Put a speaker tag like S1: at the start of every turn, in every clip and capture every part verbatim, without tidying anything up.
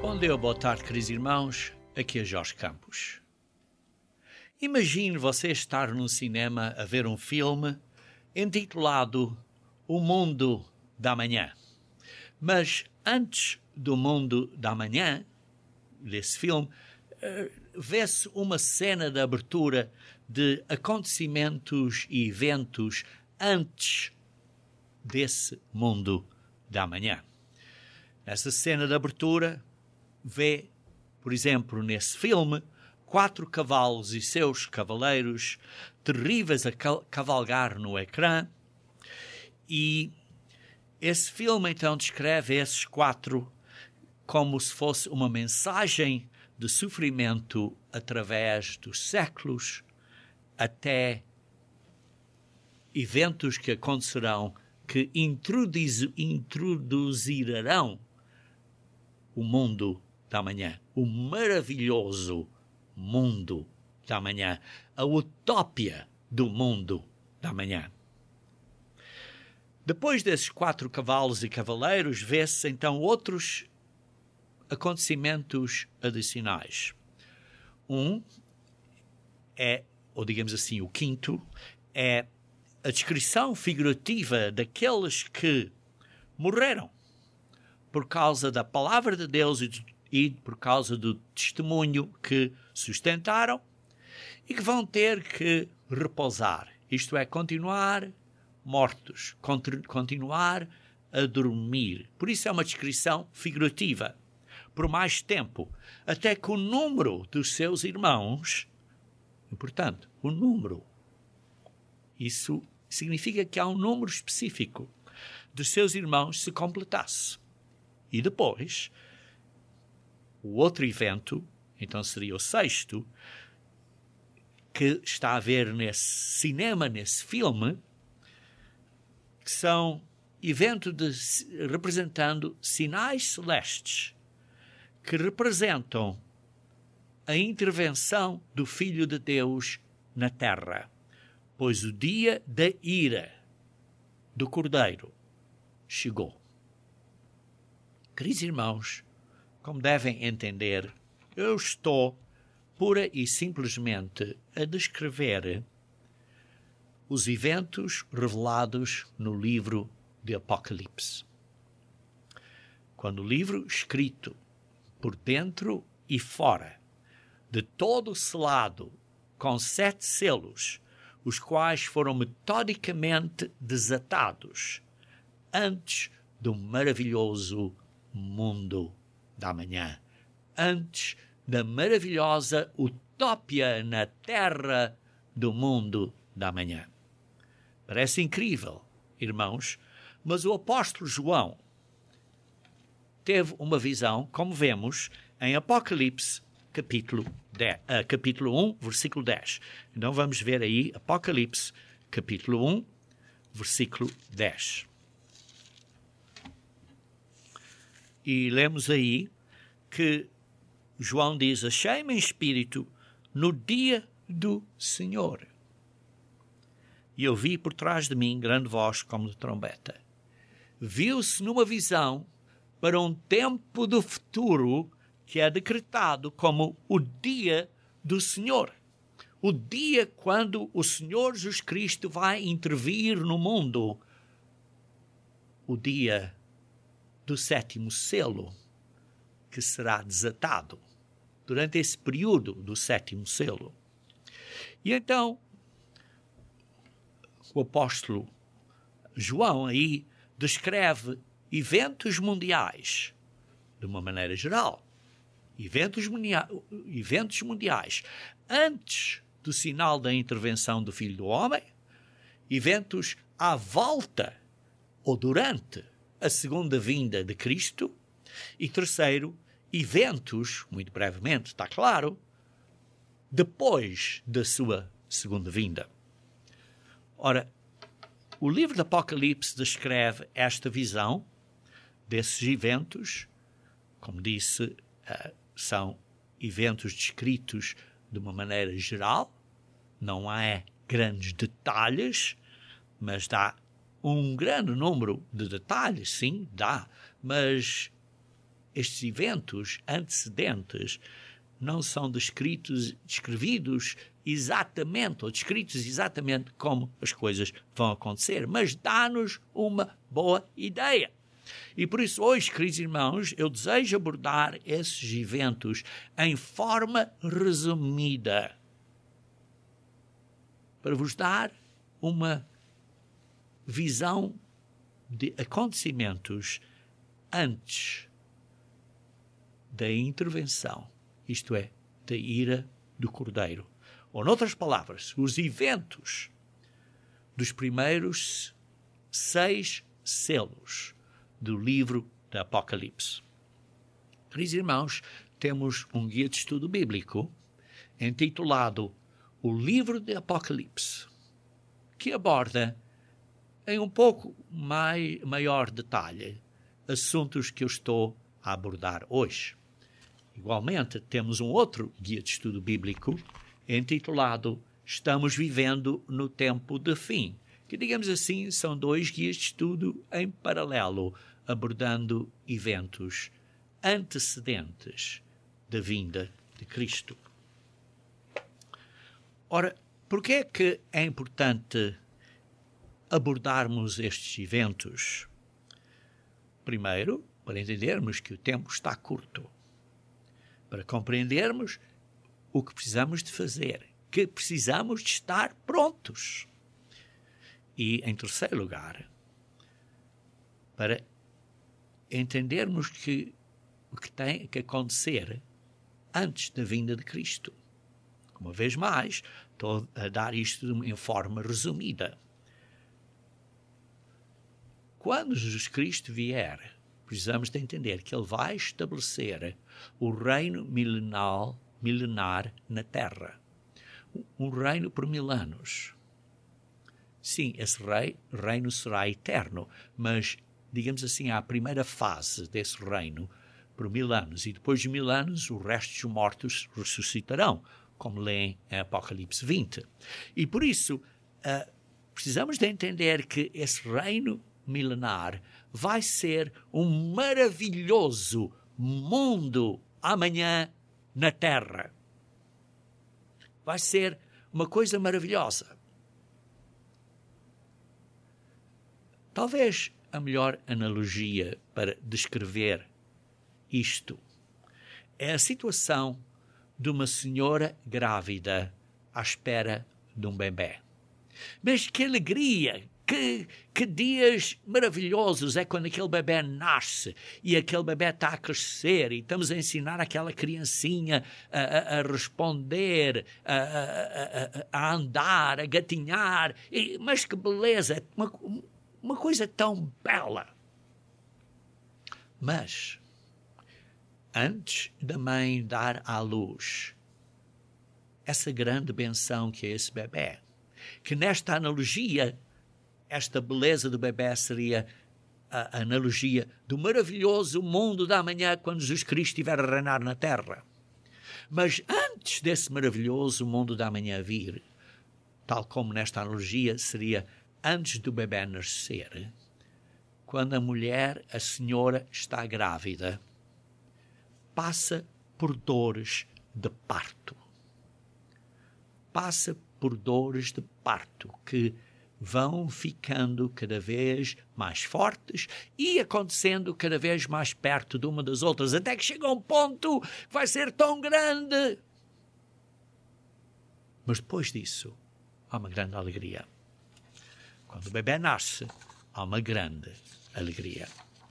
S1: Bom dia, boa tarde, queridos irmãos. Aqui é Jorge Campos. Imagine você estar num cinema a ver um filme intitulado O Mundo da Manhã. Mas antes do Mundo da Manhã, desse filme, vê-se uma cena de abertura de acontecimentos e eventos antes desse Mundo da Manhã. Nessa cena de abertura, vê, por exemplo, nesse filme, quatro cavalos e seus cavaleiros terríveis a cavalgar no ecrã, e esse filme então descreve esses quatro como se fosse uma mensagem de sofrimento através dos séculos até eventos que acontecerão que introduz, introduzirão o mundo da manhã, o maravilhoso mundo da manhã, a utópia do mundo da manhã. Depois desses quatro cavalos e cavaleiros, vê-se então outros acontecimentos adicionais. Um é, ou digamos assim, o quinto, é a descrição figurativa daqueles que morreram por causa da palavra de Deus e por causa do testemunho que sustentaram e que vão ter que repousar, isto é, continuar mortos, continuar a dormir. Por isso é uma descrição figurativa, por mais tempo, até que o número dos seus irmãos, importante, o número, isso significa que há um número específico dos seus irmãos se completasse. E depois, o outro evento, então seria o sexto, que está a ver nesse cinema, nesse filme, que são eventos de, representando sinais celestes que representam a intervenção do Filho de Deus na terra, pois o dia da ira do Cordeiro chegou. Queridos irmãos, como devem entender, eu estou pura e simplesmente a descrever os eventos revelados no livro de Apocalipse. Quando o livro escrito por dentro e fora, de todo selado, com sete selos, os quais foram metodicamente desatados antes do maravilhoso mundo da manhã, antes da maravilhosa utópia na terra do mundo da manhã. Parece incrível, irmãos, mas o apóstolo João teve uma visão, como vemos em Apocalipse, capítulo, dez, uh, capítulo um, versículo dez. Então vamos ver aí Apocalipse, capítulo um, versículo dez. E lemos aí que João diz: achei-me em espírito no dia do Senhor. E eu vi por trás de mim grande voz como de trombeta. Viu-se numa visão para um tempo do futuro que é decretado como o dia do Senhor. O dia quando o Senhor Jesus Cristo vai intervir no mundo. O dia do sétimo selo, que será desatado durante esse período do sétimo selo. E então, o apóstolo João aí descreve eventos mundiais, de uma maneira geral, eventos, mundia- eventos mundiais, antes do sinal da intervenção do Filho do Homem, eventos à volta ou durante a segunda vinda de Cristo, e terceiro, eventos, muito brevemente, está claro, depois da sua segunda vinda. Ora, o livro do Apocalipse descreve esta visão desses eventos, como disse, são eventos descritos de uma maneira geral, não há grandes detalhes, mas dá um grande número de detalhes, sim, dá, mas estes eventos antecedentes não são descritos, descrevidos exatamente, ou descritos exatamente como as coisas vão acontecer, mas dá-nos uma boa ideia. E por isso hoje, queridos irmãos, eu desejo abordar esses eventos em forma resumida, para vos dar uma visão de acontecimentos antes da intervenção, isto é, da ira do Cordeiro. Ou, noutras palavras, os eventos dos primeiros seis selos do livro do Apocalipse. Queridos irmãos, temos um guia de estudo bíblico intitulado O Livro do Apocalipse, que aborda em um pouco mai, maior detalhe assuntos que eu estou a abordar hoje. Igualmente, temos um outro guia de estudo bíblico intitulado Estamos Vivendo no Tempo de Fim, que, digamos assim, são dois guias de estudo em paralelo, abordando eventos antecedentes da vinda de Cristo. Ora, por que é que é importante abordarmos estes eventos? Primeiro, para entendermos que o tempo está curto, para compreendermos o que precisamos de fazer, que precisamos de estar prontos. E, em terceiro lugar, para entendermos que o que tem que acontecer antes da vinda de Cristo. Uma vez mais, estou a dar isto em forma resumida. Quando Jesus Cristo vier, precisamos de entender que Ele vai estabelecer o reino milenar, milenar na Terra. Um reino por mil anos. Sim, esse rei, reino será eterno, mas, digamos assim, há a primeira fase desse reino por mil anos, e depois de mil anos os restos mortos ressuscitarão, como lêem em Apocalipse vinte. E por isso, uh, precisamos de entender que esse reino milenar vai ser um maravilhoso mundo amanhã na Terra. Vai ser uma coisa maravilhosa. Talvez a melhor analogia para descrever isto é a situação de uma senhora grávida à espera de um bebê. Mas que alegria, que, que dias maravilhosos é quando aquele bebê nasce e aquele bebê está a crescer e estamos a ensinar aquela criancinha a, a, a responder, a, a, a, a andar, a gatinhar. E, mas que beleza, uma, uma coisa tão bela. Mas, antes da mãe dar à luz essa grande benção que é esse bebê, que nesta analogia, esta beleza do bebê seria a analogia do maravilhoso mundo da manhã quando Jesus Cristo estiver a reinar na terra. Mas antes desse maravilhoso mundo da manhã vir, tal como nesta analogia seria antes do bebê nascer, quando a mulher, a senhora, está grávida, passa por dores de parto. Passa por dores de parto que vão ficando cada vez mais fortes e acontecendo cada vez mais perto de uma das outras, até que chega a um ponto que vai ser tão grande. Mas depois disso, há uma grande alegria. Quando o bebê nasce, há uma grande alegria.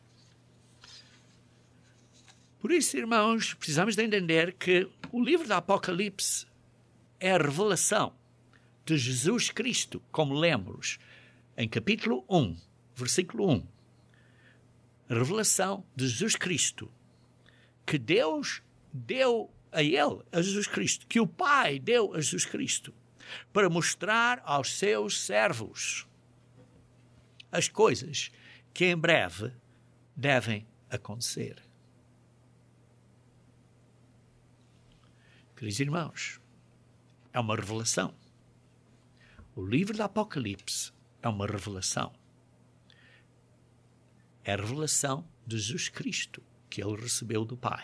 S1: Por isso, irmãos, precisamos de entender que o livro do Apocalipse é a revelação de Jesus Cristo, como lemos em capítulo um, versículo um. A revelação de Jesus Cristo, que Deus deu a ele, a Jesus Cristo, que o Pai deu a Jesus Cristo, para mostrar aos seus servos as coisas que em breve devem acontecer. Queridos irmãos, é uma revelação. O livro do Apocalipse é uma revelação. É a revelação de Jesus Cristo, que ele recebeu do Pai.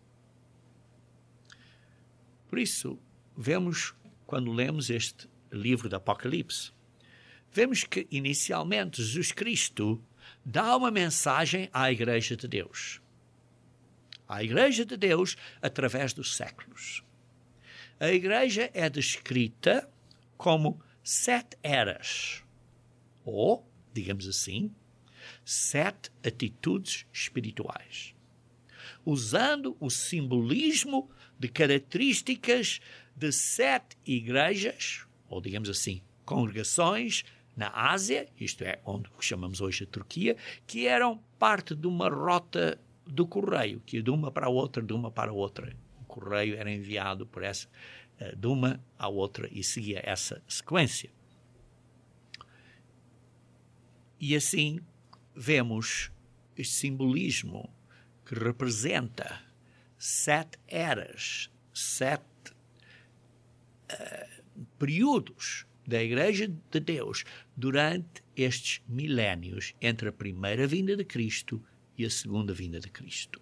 S1: Por isso, vemos, quando lemos este livro do Apocalipse, vemos que, inicialmente, Jesus Cristo dá uma mensagem à Igreja de Deus. À Igreja de Deus através dos séculos. A Igreja é descrita como sete eras, ou, digamos assim, sete atitudes espirituais, usando o simbolismo de características de sete igrejas, ou digamos assim, congregações na Ásia, isto é, onde chamamos hoje a Turquia, que eram parte de uma rota do correio, que ia de uma para a outra, de uma para a outra. O correio era enviado por essa, de uma à outra e seguia essa sequência. E assim vemos este simbolismo que representa sete eras, sete uh, períodos da Igreja de Deus durante estes milénios entre a primeira vinda de Cristo e a segunda vinda de Cristo.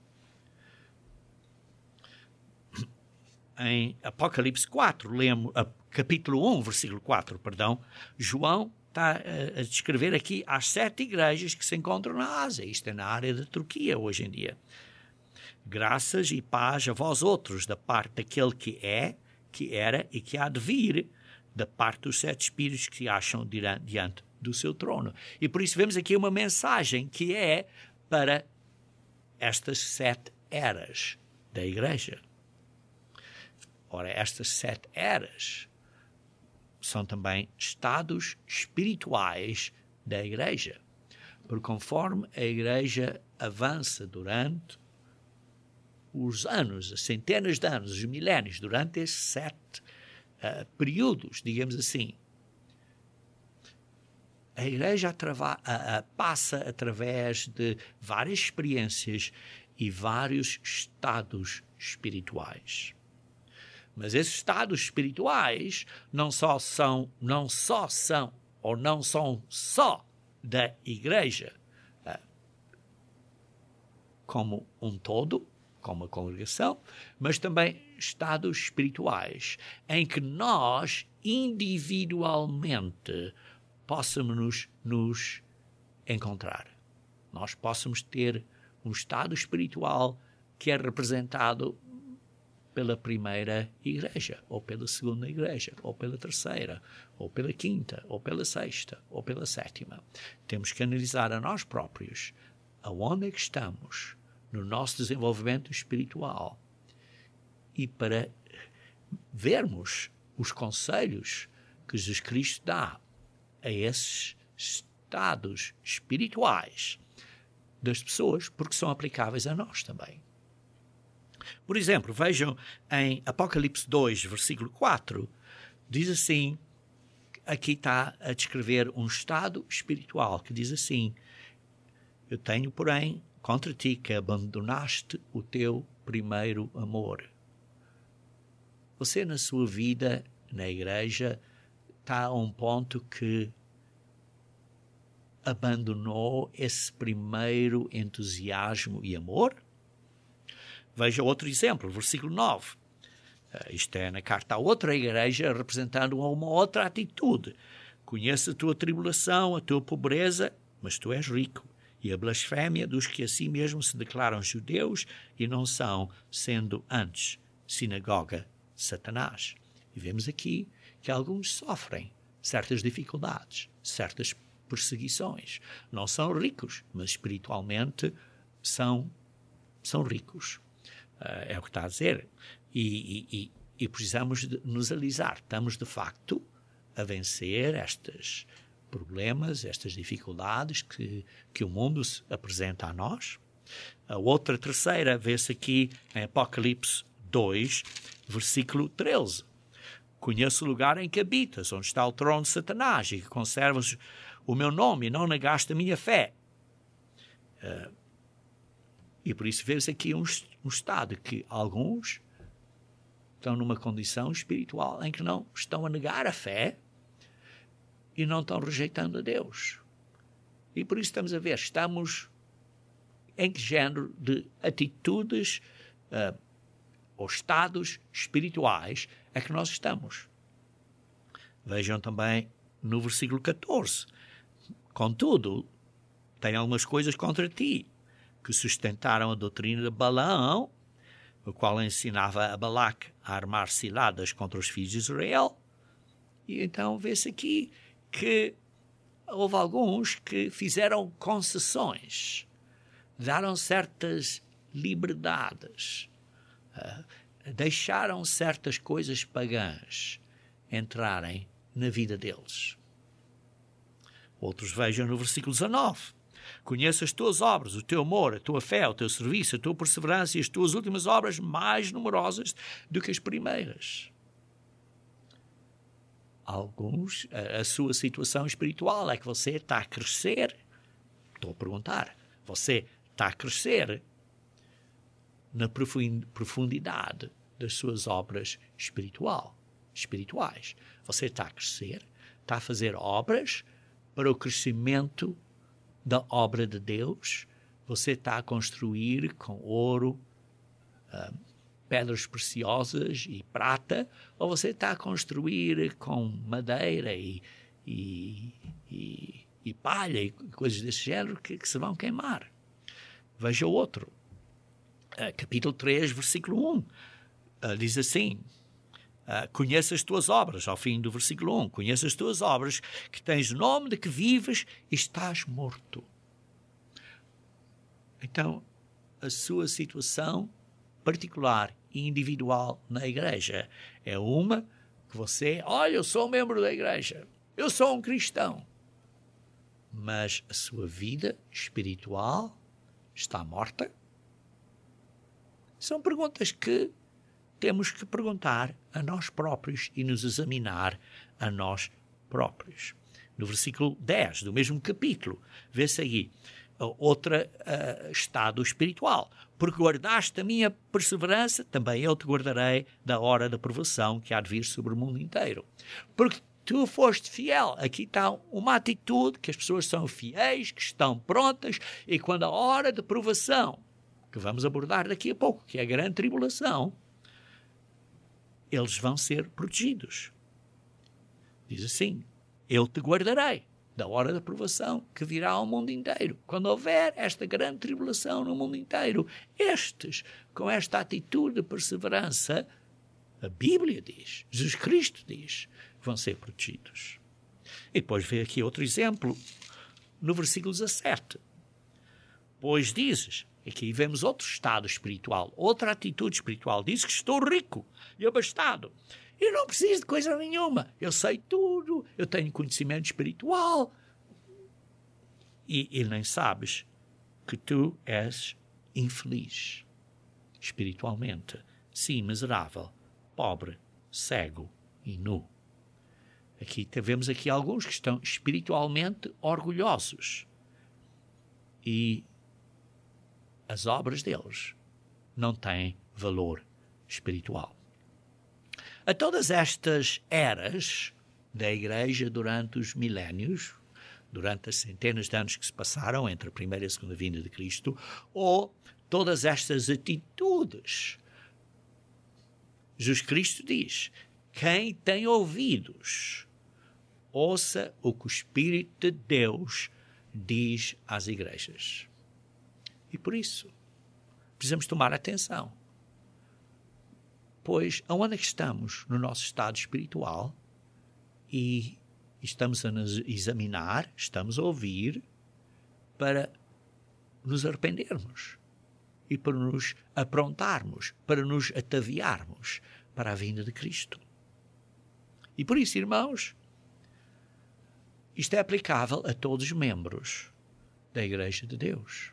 S1: Em Apocalipse quatro, lemos, capítulo um, versículo quatro, perdão, João está a descrever aqui as sete igrejas que se encontram na Ásia. Isto é na área da Turquia hoje em dia. Graças e paz a vós outros, da parte daquele que é, que era e que há de vir, da parte dos sete espíritos que se acham diante do seu trono. E por isso vemos aqui uma mensagem que é para estas sete eras da igreja. Ora, estas sete eras são também estados espirituais da igreja. Porque conforme a igreja avança durante os anos, as centenas de anos, os milénios, durante esses sete uh, períodos, digamos assim, a igreja atrava, uh, uh, passa através de várias experiências e vários estados espirituais. Mas esses estados espirituais não só são, não só são, ou não são só da igreja uh, como um todo, como a congregação, mas também estados espirituais em que nós individualmente possamos nos, nos encontrar. Nós possamos ter um estado espiritual que é representado pela primeira igreja, ou pela segunda igreja, ou pela terceira, ou pela quinta, ou pela sexta, ou pela sétima. Temos que analisar a nós próprios aonde é que estamos no nosso desenvolvimento espiritual e para vermos os conselhos que Jesus Cristo dá a esses estados espirituais das pessoas, porque são aplicáveis a nós também. Por exemplo, vejam em Apocalipse dois, versículo quatro, diz assim, aqui está a descrever um estado espiritual, que diz assim: eu tenho, porém, contra ti que abandonaste o teu primeiro amor. Você, na sua vida, na igreja, está a um ponto que abandonou esse primeiro entusiasmo e amor? Veja outro exemplo, versículo nove. Uh, isto é na carta a outra igreja, representando uma outra atitude. Conheço a tua tribulação, a tua pobreza, mas tu és rico. E a blasfémia dos que a si mesmo se declaram judeus e não são, sendo antes sinagoga de Satanás. E vemos aqui que alguns sofrem certas dificuldades, certas perseguições. Não são ricos, mas espiritualmente são, são ricos. Uh, é o que está a dizer. E, e, e precisamos de nos alisar. Estamos, de facto, a vencer estes problemas, estas dificuldades que, que o mundo se apresenta a nós. A outra terceira vê-se aqui em Apocalipse dois, versículo treze. Conheço o lugar em que habitas, onde está o trono de Satanás, e que conservas o meu nome e não negaste a minha fé. Uh, e por isso vê-se aqui um, um estado que alguns estão numa condição espiritual em que não estão a negar a fé e não estão rejeitando a Deus. E por isso estamos a ver, estamos em que género de atitudes uh, ou estados espirituais é que nós estamos. Vejam também no versículo catorze. Contudo, tem algumas coisas contra ti, que sustentaram a doutrina de Balaão, o qual ensinava a Balaque a armar ciladas contra os filhos de Israel. E então vê-se aqui que houve alguns que fizeram concessões, deram certas liberdades, uh, deixaram certas coisas pagãs entrarem na vida deles. Outros vejam no versículo dezanove. Conheço as tuas obras, o teu amor, a tua fé, o teu serviço, a tua perseverança e as tuas últimas obras mais numerosas do que as primeiras. Alguns, a, a sua situação espiritual é que você está a crescer. Estou a perguntar, você está a crescer na profundidade das suas obras espiritual, espirituais. Você está a crescer, está a fazer obras para o crescimento da obra de Deus. Você está a construir com ouro, uh, pedras preciosas e prata, ou você está a construir com madeira e, e, e, e palha e coisas desse género que, que se vão queimar. Veja o outro. Uh, capítulo três, versículo um. Uh, diz assim... Uh, conheço as tuas obras, ao fim do versículo um, conheço as tuas obras, que tens nome de que vives e estás morto. Então, a sua situação particular e individual na igreja é uma que você, olha, eu sou um membro da igreja, eu sou um cristão, mas a sua vida espiritual está morta? São perguntas que temos que perguntar a nós próprios e nos examinar a nós próprios. No versículo dez do mesmo capítulo, vê-se aí outro uh, estado espiritual. Porque guardaste a minha perseverança, também eu te guardarei da hora da provação que há de vir sobre o mundo inteiro. Porque tu foste fiel. Aqui está uma atitude que as pessoas são fiéis, que estão prontas, e quando a hora de provação, que vamos abordar daqui a pouco, que é a grande tribulação, eles vão ser protegidos. Diz assim, eu te guardarei da hora da provação que virá ao mundo inteiro. Quando houver esta grande tribulação no mundo inteiro, estes, com esta atitude de perseverança, a Bíblia diz, Jesus Cristo diz, vão ser protegidos. E depois vê aqui outro exemplo, no versículo dezassete. Pois dizes, aqui vemos outro estado espiritual, outra atitude espiritual. Diz que estou rico e abastado. Eu não preciso de coisa nenhuma. Eu sei tudo, eu tenho conhecimento espiritual. E, e nem sabes que tu és infeliz espiritualmente. Sim, miserável, pobre, cego e nu. Aqui vemos aqui alguns que estão espiritualmente orgulhosos. E as obras deles não têm valor espiritual. A todas estas eras da Igreja durante os milénios, durante as centenas de anos que se passaram entre a primeira e a segunda vinda de Cristo, ou todas estas atitudes, Jesus Cristo diz, quem tem ouvidos, ouça o que o Espírito de Deus diz às igrejas. E por isso, precisamos tomar atenção. Pois, aonde é que estamos no nosso estado espiritual e estamos a nos examinar, estamos a ouvir para nos arrependermos e para nos aprontarmos, para nos ataviarmos para a vinda de Cristo. E por isso, irmãos, isto é aplicável a todos os membros da Igreja de Deus.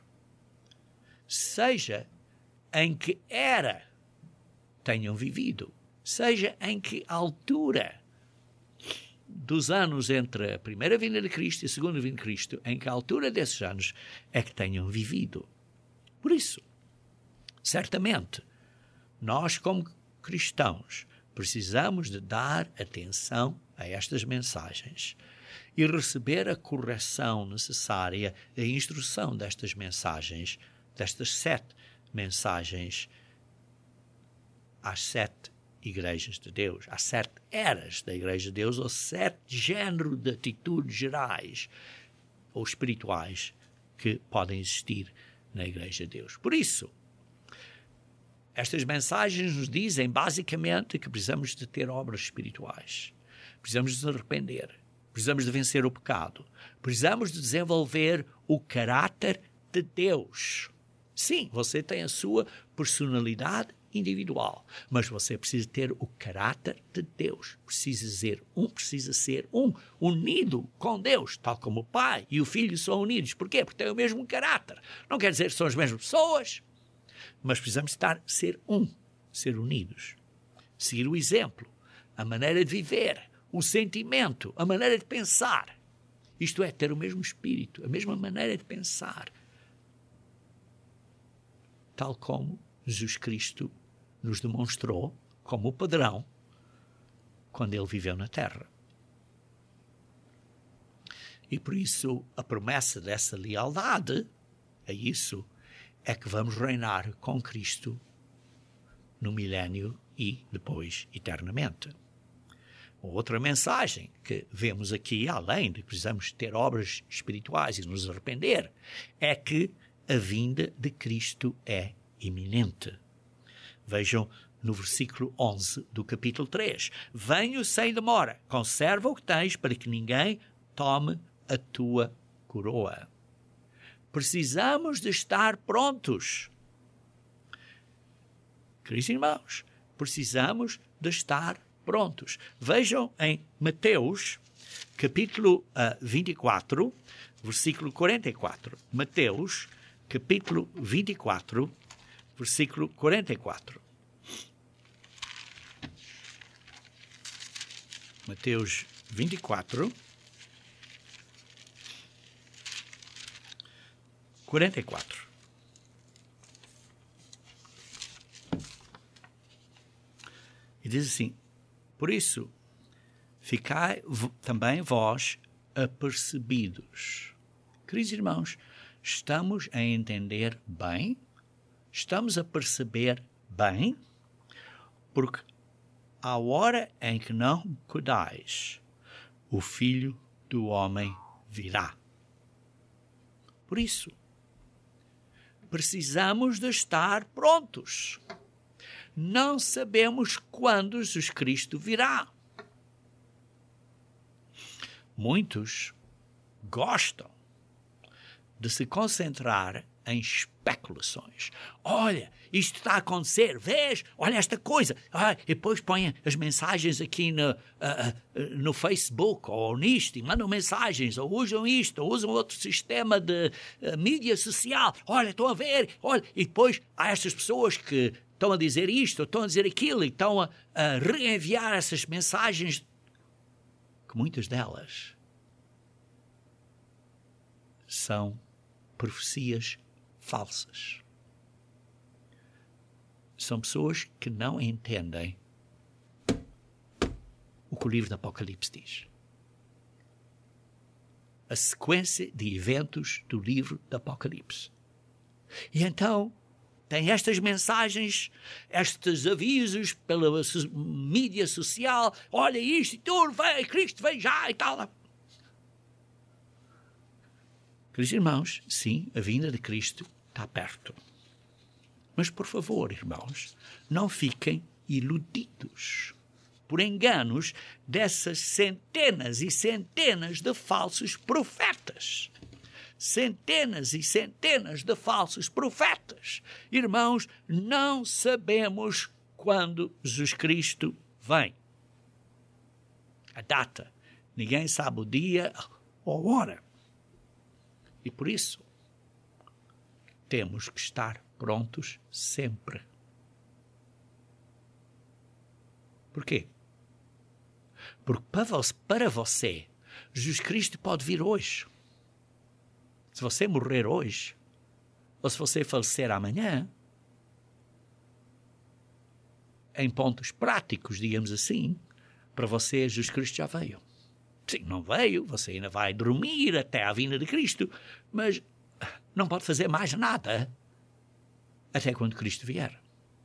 S1: Seja em que era tenham vivido, seja em que altura dos anos entre a primeira vinda de Cristo e a segunda vinda de Cristo, em que altura desses anos é que tenham vivido. Por isso, certamente, nós como cristãos precisamos de dar atenção a estas mensagens e receber a correção necessária, a instrução destas mensagens destas sete mensagens às sete igrejas de Deus, às sete eras da igreja de Deus, ou sete géneros de atitudes gerais ou espirituais que podem existir na igreja de Deus. Por isso, estas mensagens nos dizem basicamente que precisamos de ter obras espirituais, precisamos de nos arrepender, precisamos de vencer o pecado, precisamos de desenvolver o caráter de Deus. Sim, você tem a sua personalidade individual, mas você precisa ter o caráter de Deus, precisa ser um, precisa ser um, unido com Deus, tal como o Pai e o Filho são unidos. Porquê? Porque têm o mesmo caráter. Não quer dizer que são as mesmas pessoas, mas precisamos estar, ser um, ser unidos, seguir o exemplo, a maneira de viver, o sentimento, a maneira de pensar. Isto é, ter o mesmo espírito, a mesma maneira de pensar, tal como Jesus Cristo nos demonstrou como padrão quando ele viveu na terra. E por isso a promessa dessa lealdade a isso é que vamos reinar com Cristo no milénio e depois eternamente. Outra mensagem que vemos aqui, além de que precisamos ter obras espirituais e nos arrepender, é que a vinda de Cristo é iminente. Vejam no versículo onze do capítulo três. Venho sem demora, conserva o que tens para que ninguém tome a tua coroa. Precisamos de estar prontos. Queridos irmãos, precisamos de estar prontos. Vejam em Mateus, capítulo uh, vinte e quatro, versículo quarenta e quatro. Mateus, capítulo vinte e quatro, versículo quarenta e quatro. Mateus vinte e quatro, quarenta e quatro. E diz assim: por isso, ficai também vós apercebidos. Queridos irmãos, estamos a entender bem? Estamos a perceber bem? Porque à hora em que não cuidais, o Filho do Homem virá. Por isso, precisamos de estar prontos. Não sabemos quando Jesus Cristo virá. Muitos gostam de se concentrar em especulações. Olha, isto está a acontecer, vês? Olha esta coisa. Ah, e depois põem as mensagens aqui no, uh, uh, no Facebook ou nisto, e mandam mensagens, ou usam isto, ou usam outro sistema de uh, mídia social. Olha, estão a ver, olha. E depois há estas pessoas que estão a dizer isto, ou estão a dizer aquilo, e estão a, a reenviar essas mensagens, que muitas delas são profecias falsas. São pessoas que não entendem o que o livro do Apocalipse diz. A sequência de eventos do livro do Apocalipse. E então tem estas mensagens, estes avisos pela mídia social. Olha isto e tudo, vem, Cristo vem já e tal. Queridos irmãos, sim, a vinda de Cristo está perto. Mas, por favor, irmãos, não fiquem iludidos por enganos dessas centenas e centenas de falsos profetas. Centenas e centenas de falsos profetas. Irmãos, não sabemos quando Jesus Cristo vem. A data. Ninguém sabe o dia ou a hora. E por isso, temos que estar prontos sempre. Por quê? Porque para você, Jesus Cristo pode vir hoje. Se você morrer hoje, ou se você falecer amanhã, em pontos práticos, digamos assim, para você, Jesus Cristo já veio. Sim, não veio, você ainda vai dormir até a vinda de Cristo, mas não pode fazer mais nada até quando Cristo vier.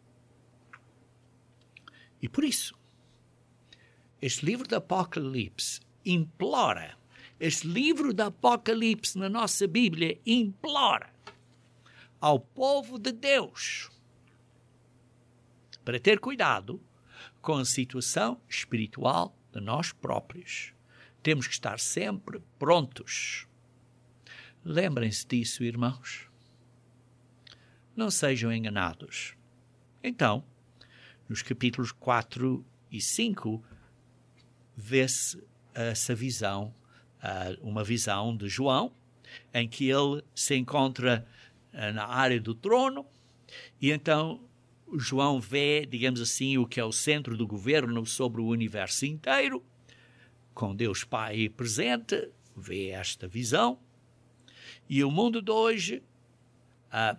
S1: E por isso, este livro do Apocalipse implora, este livro do Apocalipse na nossa Bíblia implora ao povo de Deus para ter cuidado com a situação espiritual de nós próprios. Temos que estar sempre prontos. Lembrem-se disso, irmãos. Não sejam enganados. Então, nos capítulos quatro e cinco, vê-se essa visão, uma visão de João, em que ele se encontra na área do trono, e então João vê, digamos assim, o que é o centro do governo sobre o universo inteiro, com Deus Pai presente, vê esta visão, e o mundo de hoje, ah,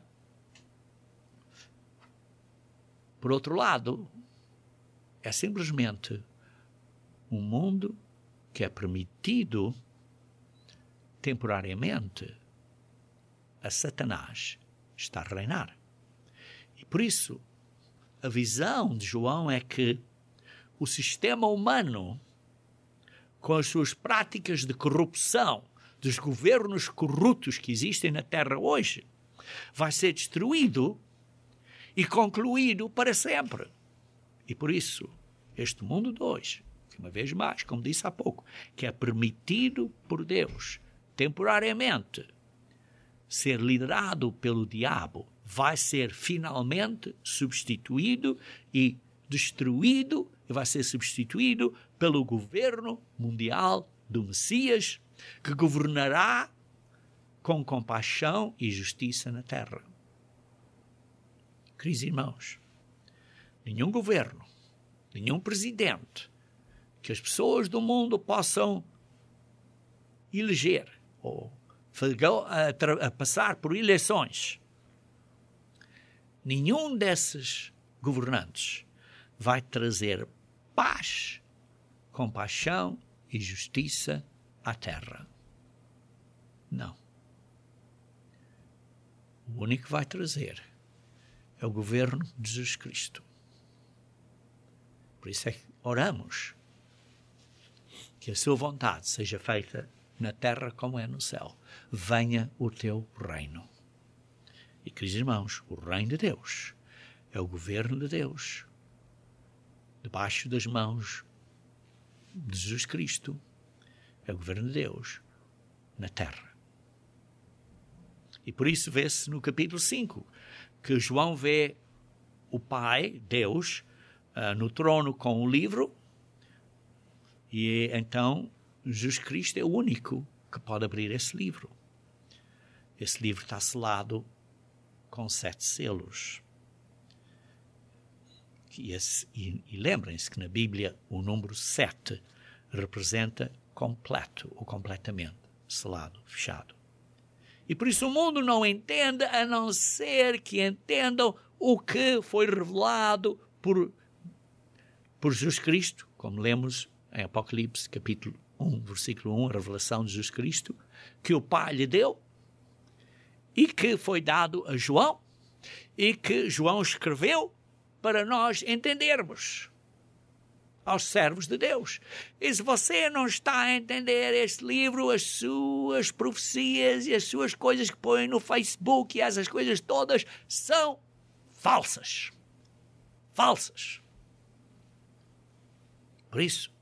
S1: por outro lado, é simplesmente um mundo que é permitido temporariamente a Satanás estar a reinar. E por isso, a visão de João é que o sistema humano, com as suas práticas de corrupção, dos governos corruptos que existem na Terra hoje, vai ser destruído e concluído para sempre. E por isso, este mundo de hoje, que uma vez mais, como disse há pouco, que é permitido por Deus, temporariamente, ser liderado pelo diabo, vai ser finalmente substituído e destruído, e vai ser substituído pelo governo mundial do Messias, que governará com compaixão e justiça na terra. Queridos irmãos, nenhum governo, nenhum presidente que as pessoas do mundo possam eleger ou a, a passar por eleições, nenhum desses governantes vai trazer paz, compaixão e justiça à terra. Não. O único que vai trazer é o governo de Jesus Cristo. Por isso é que oramos que a sua vontade seja feita na terra como é no céu. Venha o teu reino. E, queridos irmãos, o reino de Deus é o governo de Deus, debaixo das mãos de Jesus Cristo. É o governo de Deus na terra. E por isso vê-se no capítulo cinco que João vê o Pai, Deus, uh, no trono com o livro, e então Jesus Cristo é o único que pode abrir esse livro. Esse livro está selado com sete selos. E, e, e lembrem-se que na Bíblia o número sete representa completo ou completamente selado, fechado. E por isso o mundo não entende, a não ser que entendam o que foi revelado por, por Jesus Cristo, como lemos em Apocalipse, capítulo um, versículo um, a revelação de Jesus Cristo, que o Pai lhe deu e que foi dado a João e que João escreveu para nós entendermos, aos servos de Deus. E se você não está a entender este livro, as suas profecias e as suas coisas que põem no Facebook e essas coisas todas são falsas. Falsas. Por isso,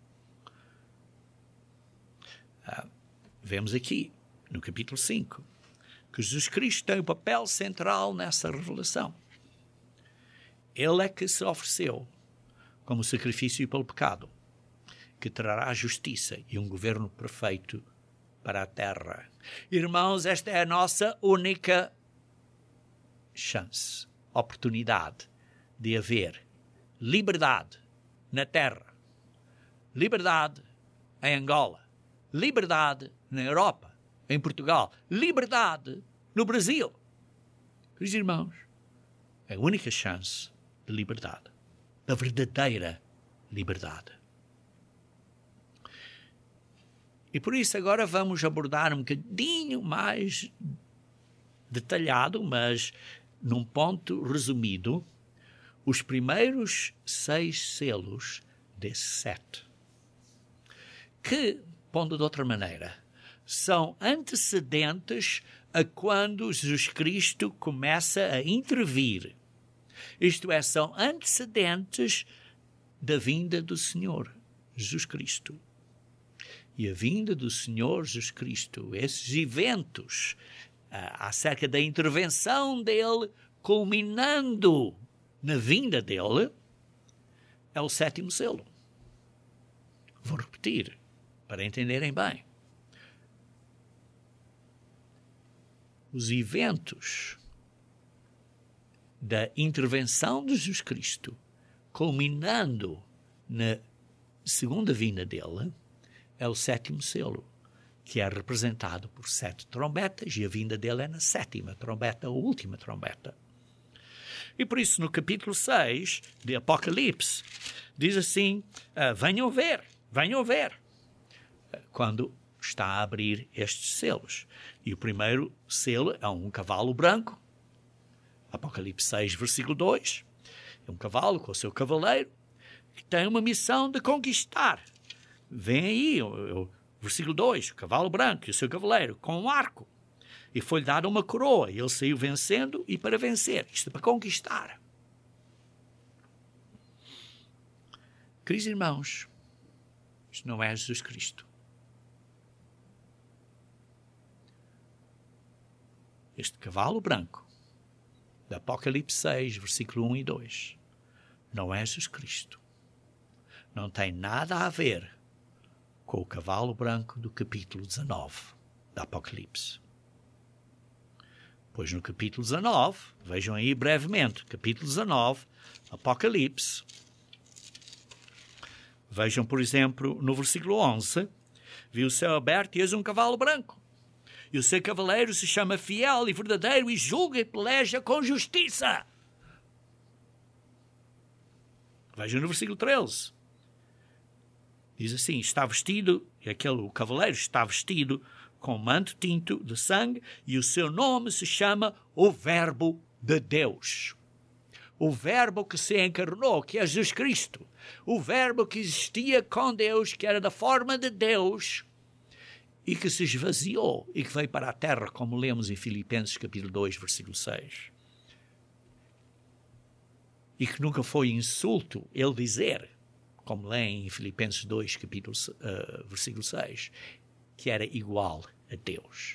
S1: ah, vemos aqui, no capítulo cinco, que Jesus Cristo tem o papel central nessa revelação. Ele é que se ofereceu como sacrifício pelo pecado, que trará justiça e um governo perfeito para a terra. Irmãos, esta é a nossa única chance, oportunidade de haver liberdade na terra, liberdade em Angola, liberdade na Europa, em Portugal, liberdade no Brasil. Queridos irmãos, é a única chance de liberdade, da verdadeira liberdade. E por isso agora vamos abordar um bocadinho mais detalhado, mas num ponto resumido, os primeiros seis selos desse sete. Que, pondo de outra maneira, são antecedentes a quando Jesus Cristo começa a intervir. Isto é, são antecedentes da vinda do Senhor Jesus Cristo. E a vinda do Senhor Jesus Cristo, esses eventos ah, acerca da intervenção dele, culminando na vinda dele, é o sétimo selo. Vou repetir, para entenderem bem. Os eventos da intervenção de Jesus Cristo, culminando na segunda vinda dele, é o sétimo selo, que é representado por sete trombetas, e a vinda dele é na sétima trombeta, a última trombeta. E por isso, no capítulo seis de Apocalipse, diz assim, ah, venham ver, venham ver, quando está a abrir estes selos. E o primeiro selo é um cavalo branco, Apocalipse seis, versículo dois, é um cavalo com o seu cavaleiro, que tem uma missão de conquistar. Vem aí, o, o versículo dois, o cavalo branco e o seu cavaleiro, com um arco. E foi-lhe dada uma coroa, e ele saiu vencendo e para vencer. Isto é para conquistar. Queridos irmãos, isto não é Jesus Cristo. Este cavalo branco, de Apocalipse seis, versículo um e dois, não é Jesus Cristo. Não tem nada a ver com o cavalo branco do capítulo dezanove da Apocalipse. Pois no capítulo dezanove, vejam aí brevemente, capítulo dezanove, Apocalipse, vejam, por exemplo, no versículo onze, viu o céu aberto e eis um cavalo branco. E o seu cavaleiro se chama Fiel e Verdadeiro e julga e peleja com justiça. Vejam no versículo treze. Diz assim, está vestido, e aquele o cavaleiro está vestido com manto tinto de sangue, e o seu nome se chama o Verbo de Deus. O Verbo que se encarnou, que é Jesus Cristo. O Verbo que existia com Deus, que era da forma de Deus, e que se esvaziou e que veio para a terra, como lemos em Filipenses capítulo dois, versículo seis. E que nunca foi insulto ele dizer, como leem em Filipenses dois, capítulo, uh, versículo seis, que era igual a Deus.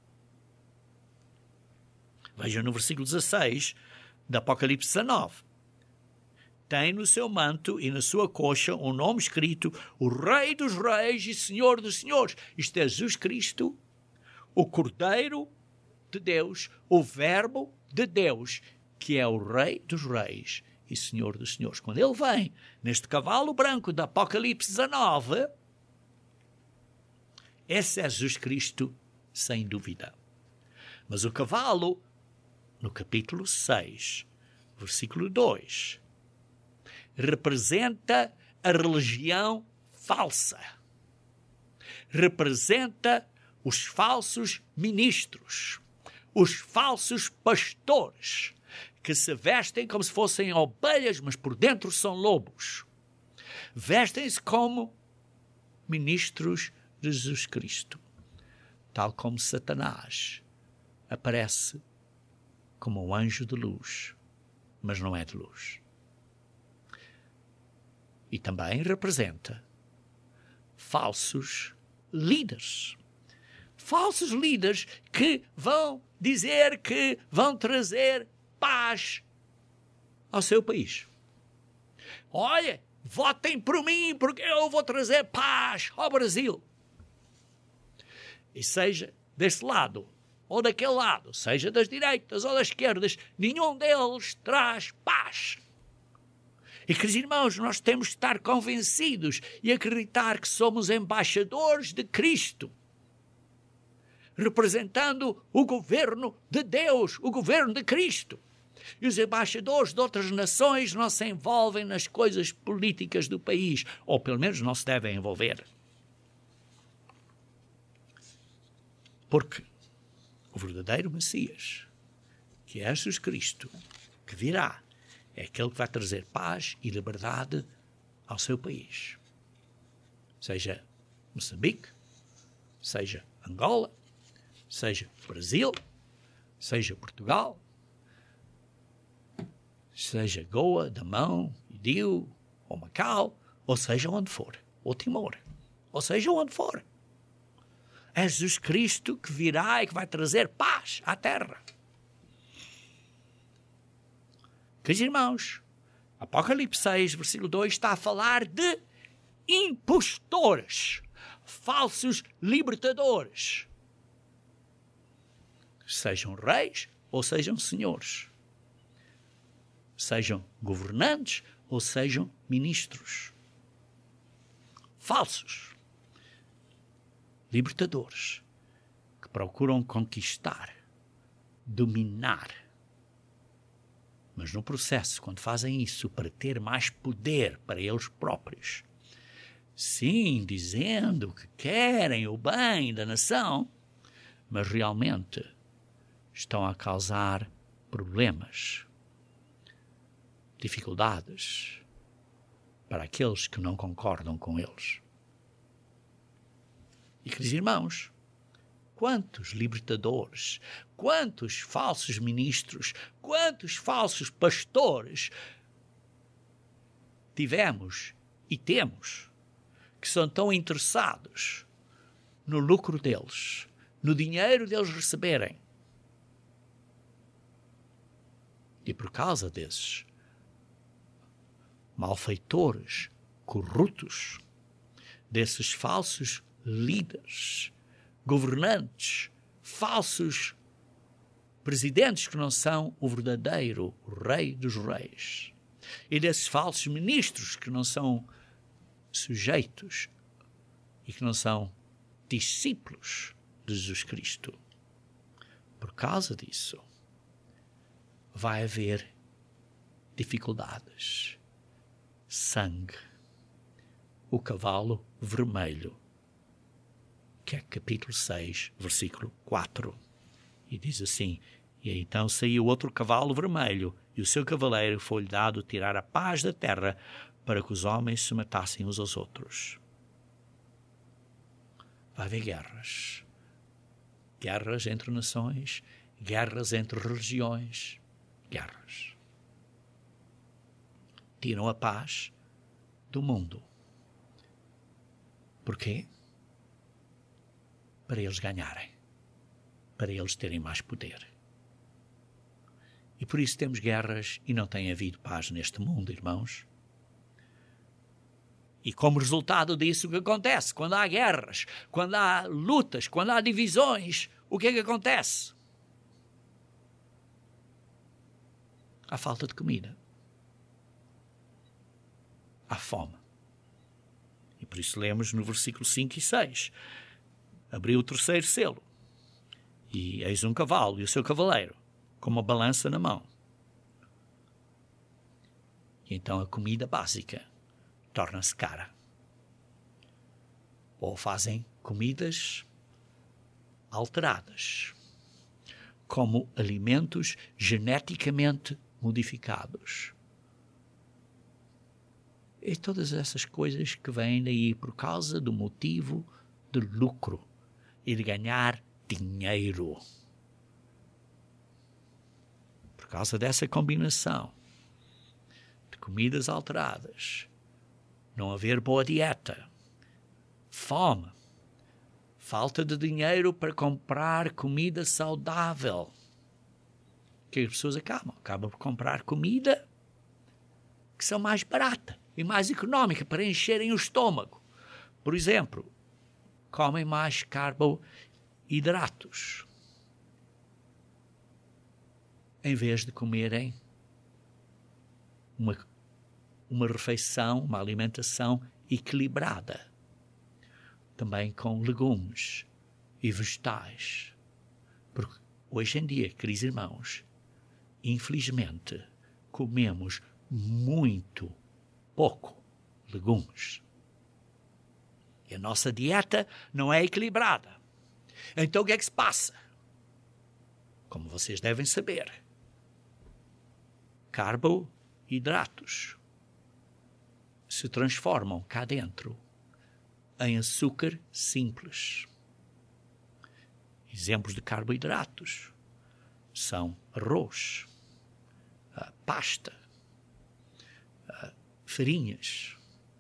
S1: Vejam no versículo dezasseis da Apocalipse dezanove. Tem no seu manto e na sua coxa um nome escrito, o Rei dos Reis e Senhor dos Senhores. Isto é Jesus Cristo, o Cordeiro de Deus, o Verbo de Deus, que é o Rei dos Reis e Senhor dos Senhores. Quando ele vem neste cavalo branco da Apocalipse dezanove, esse é Jesus Cristo, sem dúvida. Mas o cavalo, no capítulo seis, versículo dois, representa a religião falsa. Representa os falsos ministros, os falsos pastores, que se vestem como se fossem ovelhas, mas por dentro são lobos. Vestem-se como ministros de Jesus Cristo, tal como Satanás aparece como um anjo de luz, mas não é de luz. E também representa falsos líderes. Falsos líderes que vão dizer que vão trazer paz ao seu país. Olha, votem por mim porque eu vou trazer paz ao Brasil. E seja desse lado ou daquele lado, seja das direitas ou das esquerdas, nenhum deles traz paz. E, queridos irmãos, nós temos que estar convencidos e acreditar que somos embaixadores de Cristo, representando o governo de Deus, o governo de Cristo. E os embaixadores de outras nações não se envolvem nas coisas políticas do país, ou pelo menos não se devem envolver. Porque o verdadeiro Messias que é Jesus Cristo, que virá, é aquele que vai trazer paz e liberdade ao seu país. Seja Moçambique, seja Angola, seja Brasil, seja Portugal, seja Goa, Damão, Diu, ou Macau, ou seja onde for, ou Timor, ou seja onde for. É Jesus Cristo que virá e que vai trazer paz à terra. Queridos irmãos, Apocalipse seis, versículo dois, está a falar de impostores, falsos libertadores. Sejam reis ou sejam senhores. Sejam governantes ou sejam ministros. Falsos libertadores que procuram conquistar, dominar. Mas no processo, quando fazem isso para ter mais poder para eles próprios, sim, dizendo que querem o bem da nação, mas realmente estão a causar problemas, dificuldades para aqueles que não concordam com eles. E, queridos irmãos, quantos libertadores, quantos falsos ministros, quantos falsos pastores tivemos e temos que são tão interessados no lucro deles, no dinheiro deles receberem. E por causa desses malfeitores corruptos, desses falsos líderes, governantes, falsos presidentes que não são o verdadeiro rei dos reis, e desses falsos ministros que não são sujeitos e que não são discípulos de Jesus Cristo. Por causa disso, vai haver dificuldades. Sangue. O cavalo vermelho, que é capítulo seis, versículo quatro. E diz assim: e então saiu outro cavalo vermelho, e o seu cavaleiro foi-lhe dado tirar a paz da terra, para que os homens se matassem uns aos outros. Vai haver guerras. Guerras entre nações, guerras entre religiões, guerras. Tiram a paz do mundo. Porquê? Para eles ganharem. Para eles terem mais poder. E por isso temos guerras e não tem havido paz neste mundo, irmãos. E como resultado disso, o que acontece? Quando há guerras, quando há lutas, quando há divisões, o que é que acontece? Há falta de comida. Há fome. E por isso lemos no versículo cinco e seis. Abriu o terceiro selo. E eis um cavalo e o seu cavaleiro, com uma balança na mão. E então a comida básica torna-se cara. Ou fazem comidas alteradas, como alimentos geneticamente modificados. E todas essas coisas que vêm daí por causa do motivo de lucro e de ganhar dinheiro. Por causa dessa combinação de comidas alteradas, não haver boa dieta, fome, falta de dinheiro para comprar comida saudável. O que as pessoas acabam? Acabam por comprar comida que são mais barata e mais económica para encherem o estômago. Por exemplo, comem mais carboidratos em vez de comerem uma, uma refeição, uma alimentação equilibrada, também com legumes e vegetais. Porque hoje em dia, queridos irmãos, infelizmente, comemos muito pouco legumes. E a nossa dieta não é equilibrada. Então o que é que se passa? Como vocês devem saber, carboidratos se transformam cá dentro em açúcar simples. Exemplos de carboidratos são arroz, pasta, farinhas,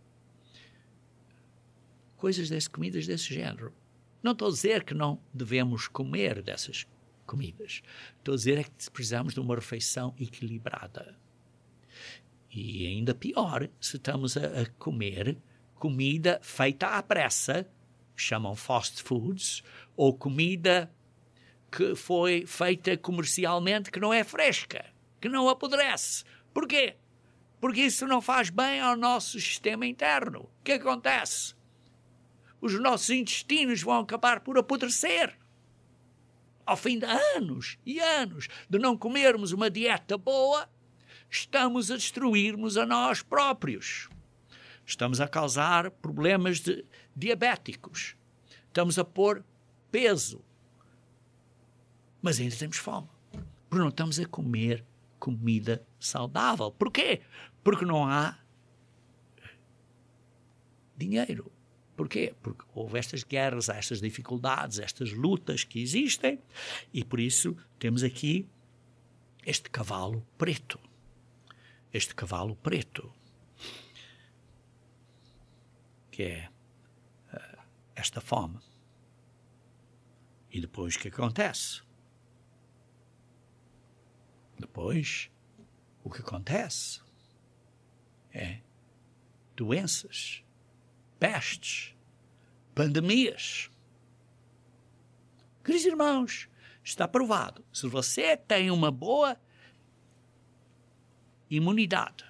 S1: coisas dessas, comidas desse género. Não estou a dizer que não devemos comer dessas comidas. Estou a dizer é que precisamos de uma refeição equilibrada. E ainda pior, se estamos a, a comer comida feita à pressa, chamam fast foods, ou comida que foi feita comercialmente, que não é fresca, que não apodrece. Porquê? Porque isso não faz bem ao nosso sistema interno. O que acontece? Os nossos intestinos vão acabar por apodrecer. Ao fim de anos e anos de não comermos uma dieta boa, estamos a destruirmos a nós próprios. Estamos a causar problemas de diabéticos. Estamos a pôr peso. Mas ainda temos fome. Porque não estamos a comer comida saudável. Porquê? Porque não há dinheiro. Porquê? Porque houve estas guerras, estas dificuldades, estas lutas que existem, e por isso temos aqui este cavalo preto. Este cavalo preto, que é uh, esta fome. E depois o que acontece? Depois, o que acontece é doenças, pestes, pandemias. Queridos irmãos, está provado. Se você tem uma boa imunidade,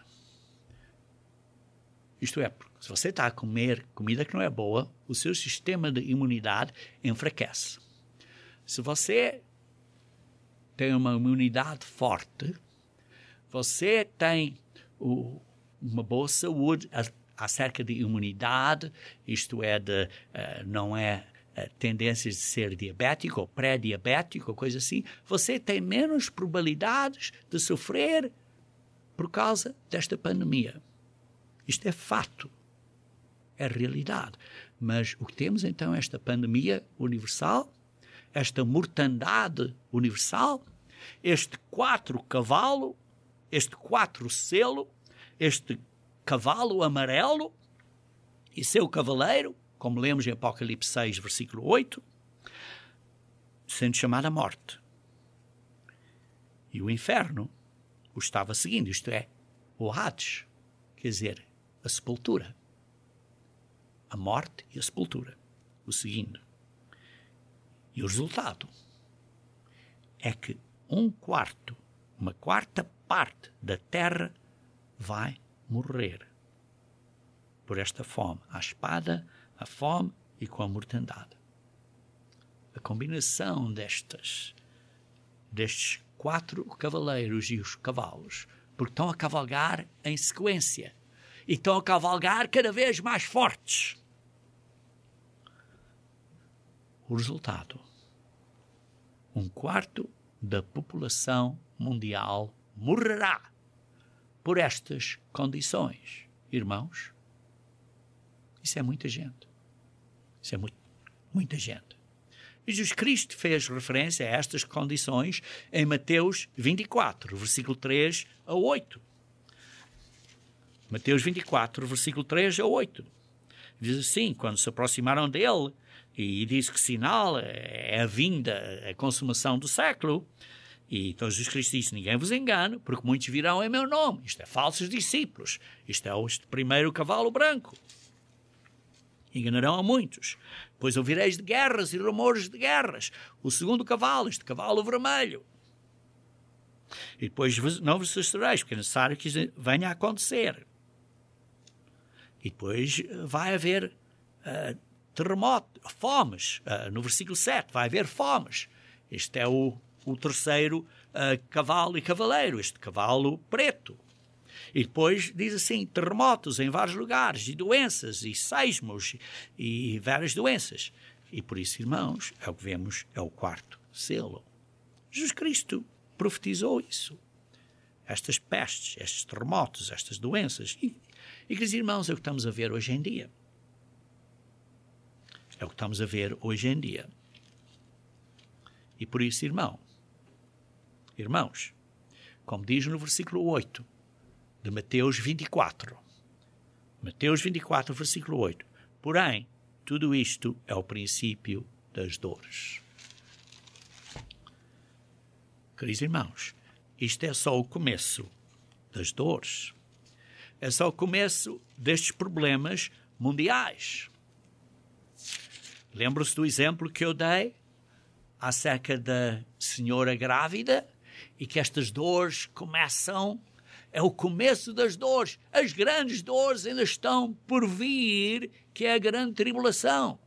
S1: isto é, se você está a comer comida que não é boa, o seu sistema de imunidade enfraquece. Se você tem uma imunidade forte, você tem o, uma boa saúde acerca de imunidade, isto é, de, uh, não é uh, tendências de ser diabético ou pré-diabético, ou coisa assim, você tem menos probabilidades de sofrer por causa desta pandemia. Isto é fato, é realidade. Mas o que temos então é esta pandemia universal, esta mortandade universal, este quatro cavalo, este quatro selo, este cavalo amarelo e seu cavaleiro, como lemos em Apocalipse seis, versículo oito, sendo chamado a morte. E o inferno o estava seguindo, isto é, o Hades, quer dizer, a sepultura. A morte e a sepultura, o seguindo. E o resultado é que um quarto, uma quarta parte da terra vai morrer por esta fome, a espada, a fome e com a mortandade. A combinação destas, destes quatro cavaleiros e os cavalos, porque estão a cavalgar em sequência e estão a cavalgar cada vez mais fortes. O resultado, um quarto da população mundial morrerá por estas condições. Irmãos, isso é muita gente. Isso é muito, muita gente. E Jesus Cristo fez referência a estas condições em Mateus vinte e quatro, versículo três a oito. Mateus vinte e quatro, versículo três a oito. Diz assim, quando se aproximaram dele, e disse que sinal é a vinda, a consumação do século, e então Jesus Cristo disse, ninguém vos engane, porque muitos virão em meu nome. Isto é falsos discípulos. Isto é este primeiro cavalo branco. Enganarão a muitos. Pois ouvireis de guerras e rumores de guerras. O segundo cavalo, este cavalo vermelho. E depois não vos assustareis, porque é necessário que isso venha a acontecer. E depois vai haver uh, terremoto, fomes. Uh, no versículo sete vai haver fomes. Este é o o terceiro uh, cavalo e cavaleiro, este cavalo preto. E depois diz assim, terremotos em vários lugares, e doenças, e seismos, e, e várias doenças. E por isso, irmãos, é o que vemos, é o quarto selo. Jesus Cristo profetizou isso. estas pestes, estes terremotos, estas doenças. E, e queridos irmãos, é o que estamos a ver hoje em dia. É o que estamos a ver hoje em dia. E por isso, irmão, irmãos, como diz no versículo oito de Mateus vinte e quatro, Mateus vinte e quatro, versículo oito, porém, tudo isto é o princípio das dores. Queridos irmãos, isto é só o começo das dores. É só o começo destes problemas mundiais. Lembram-se do exemplo que eu dei acerca da senhora grávida e que estas dores começam, é o começo das dores. As grandes dores ainda estão por vir, que é a grande tribulação.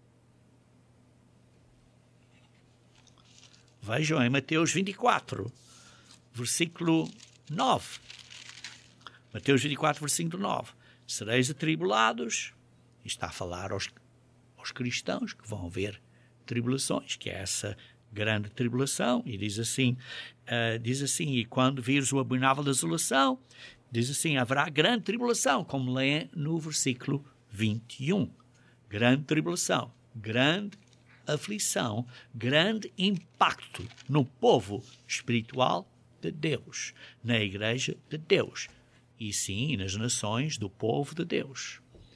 S1: Vejam em Mateus vinte e quatro, versículo nove. Mateus vinte e quatro, versículo nove. Sereis atribulados, e está a falar aos, aos cristãos que vão ver tribulações, que é essa grande tribulação, e diz assim, uh, diz assim, e quando vires o abominável desolação, diz assim, haverá grande tribulação, como lê no versículo vinte e um. Grande tribulação, grande aflição, grande impacto no povo espiritual de Deus, na igreja de Deus, e sim, nas nações do povo de Deus,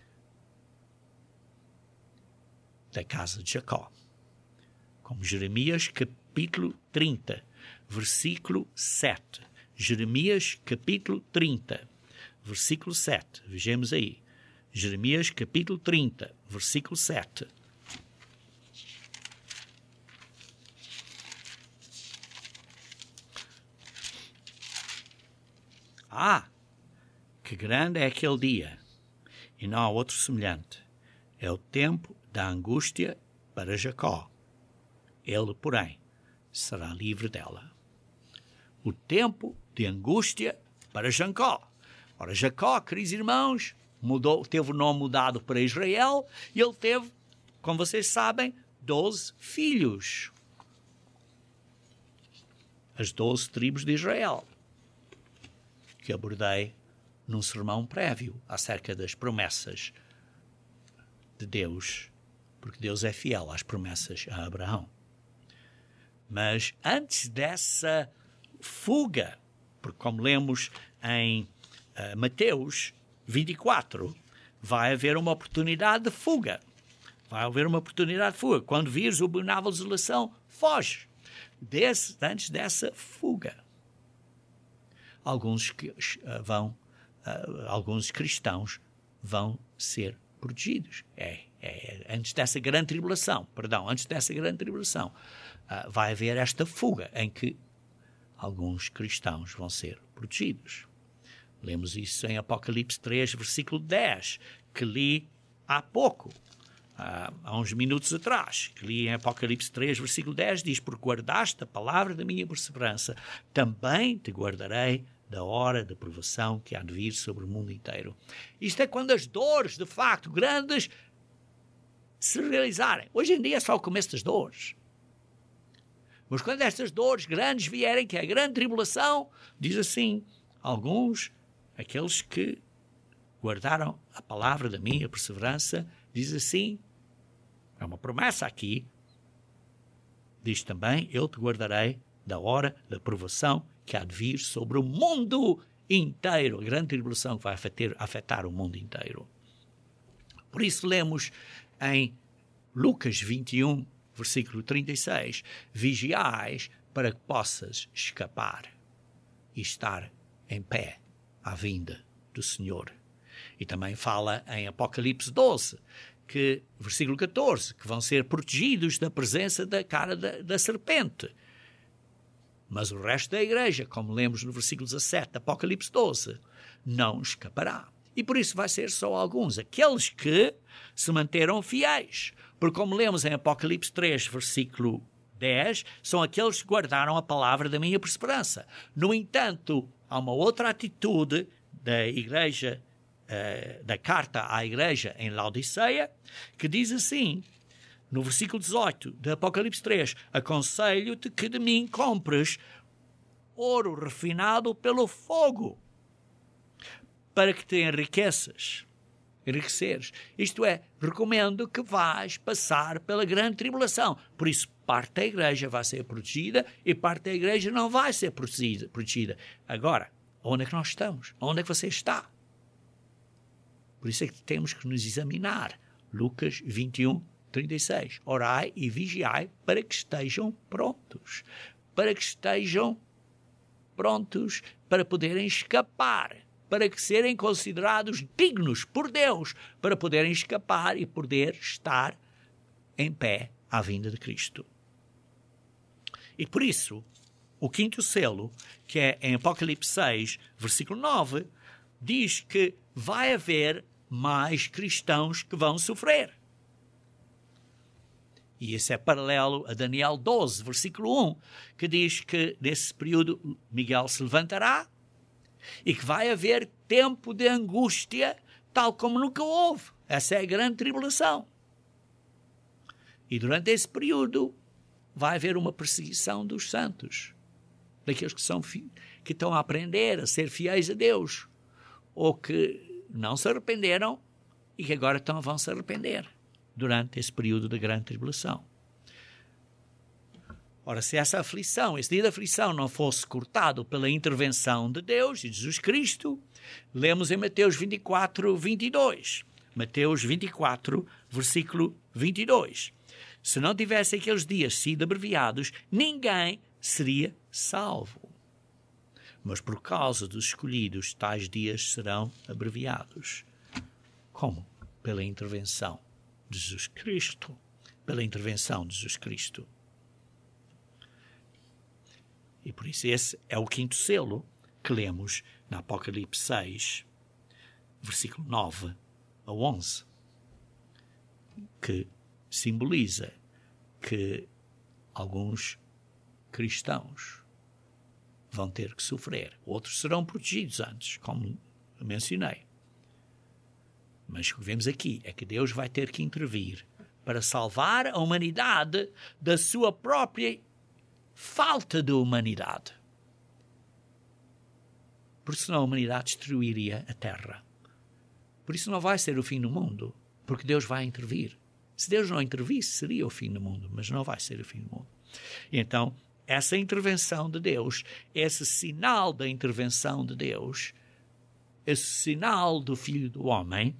S1: da casa de Jacó. Como Jeremias capítulo trinta, versículo sete. Jeremias capítulo trinta, versículo sete. Vejamos aí. Jeremias capítulo trinta, versículo sete. Ah, que grande é aquele dia, e não há outro semelhante. É o tempo da angústia para Jacó. Ele, porém, será livre dela. O tempo de angústia para Jacó. Ora, Jacó, queridos irmãos, mudou, teve o nome mudado para Israel, e ele teve, como vocês sabem, doze filhos. As doze tribos de Israel, que abordei num sermão prévio acerca das promessas de Deus, porque Deus é fiel às promessas a Abraão. Mas antes dessa fuga, porque como lemos em uh, Mateus vinte e quatro, vai haver uma oportunidade de fuga. Vai haver uma oportunidade de fuga. Quando vires o abominável desolação, foge. Desse, antes dessa fuga. Alguns que, uh, vão, uh, alguns cristãos vão ser protegidos. É, é, antes dessa grande tribulação, perdão, antes dessa grande tribulação, uh, vai haver esta fuga em que alguns cristãos vão ser protegidos. Lemos isso em Apocalipse três, versículo dez, que li há pouco, uh, há uns minutos atrás, que li em Apocalipse três, versículo dez, diz, porque guardaste a palavra da minha perseverança, também te guardarei da hora da provação que há de vir sobre o mundo inteiro. Isto é quando as dores, de facto, grandes, se realizarem. Hoje em dia é só o começo das dores. Mas quando estas dores grandes vierem, que é a grande tribulação, diz assim, alguns, aqueles que guardaram a palavra da minha perseverança, diz assim, é uma promessa aqui, diz também, eu te guardarei da hora da provação que há de vir sobre o mundo inteiro, a grande tribulação que vai afetar, afetar o mundo inteiro. Por isso lemos em Lucas vinte e um, versículo trinta e seis, vigiais para que possas escapar e estar em pé à vinda do Senhor. E também fala em Apocalipse doze, que, versículo catorze, que vão ser protegidos da presença da cara da, da serpente. Mas o resto da igreja, como lemos no versículo dezassete, Apocalipse doze, não escapará. E por isso vai ser só alguns, aqueles que se manteram fiéis. Porque como lemos em Apocalipse três, versículo dez, são aqueles que guardaram a palavra da minha perseverança. No entanto, há uma outra atitude da igreja, uh, da carta à igreja em Laodiceia, que diz assim, no versículo dezoito de Apocalipse três, aconselho-te que de mim compres ouro refinado pelo fogo, para que te enriqueças, enriqueceres. Isto é, recomendo que vais passar pela grande tribulação. Por isso, parte da igreja vai ser protegida e parte da igreja não vai ser protegida. protegida. Agora, onde é que nós estamos? Onde é que você está? Por isso é que temos que nos examinar. Lucas vinte e um, trinta e seis. Orai e vigiai para que estejam prontos. Para que estejam prontos para poderem escapar. Para que serem considerados dignos por Deus. Para poderem escapar e poder estar em pé à vinda de Cristo. E por isso, o quinto selo, que é em Apocalipse seis, versículo nove, diz que vai haver mais cristãos que vão sofrer. E isso é paralelo a Daniel doze, versículo um, que diz que nesse período Miguel se levantará e que vai haver tempo de angústia tal como nunca houve. Essa é a grande tribulação. E durante esse período vai haver uma perseguição dos santos, daqueles que, são, que estão a aprender a ser fiéis a Deus, ou que não se arrependeram e que agora então vão se arrepender durante esse período de grande tribulação. Ora, se essa aflição, esse dia de aflição não fosse cortado pela intervenção de Deus e de Jesus Cristo, lemos em Mateus vinte e quatro, vinte e dois. Mateus vinte e quatro, versículo vinte e dois. Se não tivessem aqueles dias sido abreviados, ninguém seria salvo. Mas por causa dos escolhidos, tais dias serão abreviados. Como? Pela intervenção de Jesus Cristo. Pela intervenção de Jesus Cristo. E por isso esse é o quinto selo que lemos na Apocalipse seis, versículo nove a onze, que simboliza que alguns cristãos vão ter que sofrer. Outros serão protegidos antes, como mencionei. Mas o que vemos aqui é que Deus vai ter que intervir para salvar a humanidade da sua própria falta de humanidade. Porque senão a humanidade destruiria a terra. Por isso não vai ser o fim do mundo, porque Deus vai intervir. Se Deus não intervisse, seria o fim do mundo, mas não vai ser o fim do mundo. E então, essa intervenção de Deus, esse sinal da intervenção de Deus, esse sinal do Filho do Homem,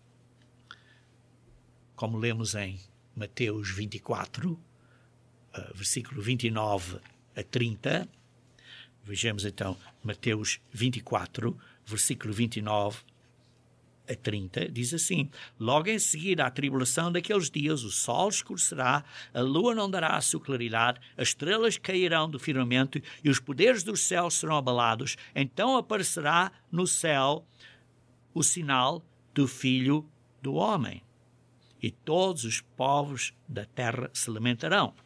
S1: como lemos em Mateus vinte e quatro, versículo vinte e nove a trinta, vejamos então Mateus vinte e quatro, versículo vinte e nove a trinta, diz assim: logo em seguida à tribulação daqueles dias, o sol escurecerá, a lua não dará a sua claridade, as estrelas cairão do firmamento e os poderes dos céus serão abalados. Então aparecerá no céu o sinal do Filho do Homem, e todos os povos da terra se lamentarão.